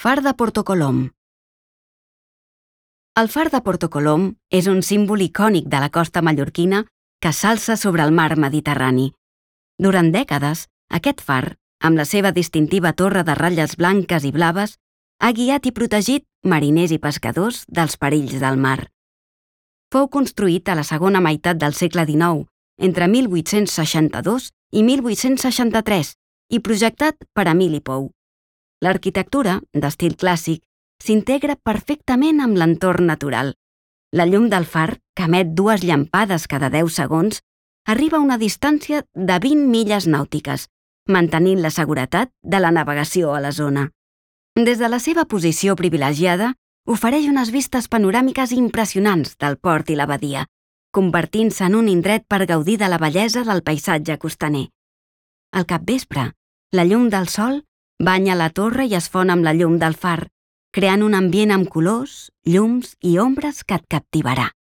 Far de Porto Colom. El far de Porto Colom és un símbol icònic de la costa mallorquina que s'alça sobre el mar Mediterrani. Durant dècades, aquest far, amb la seva distintiva torre de ratlles blanques i blaves, ha guiat i protegit mariners i pescadors dels perills del mar. Fou construït a la segona meitat del segle XIX, entre 1862 i 1863, i projectat per Emili Pou. L'arquitectura, d'estil clàssic, s'integra perfectament amb l'entorn natural. La llum del far, que emet 2 llampades cada 10 segons, arriba a una distància de 20 milles nàutiques, mantenint la seguretat de la navegació a la zona. Des de la seva posició privilegiada, ofereix unes vistes panoràmiques impressionants del port i la badia, convertint-se en un indret per gaudir de la bellesa del paisatge costaner. Al capvespre, la llum del sol banya la torre i es fon amb la llum del far, creant un ambient amb colors, llums i ombres que et captivarà.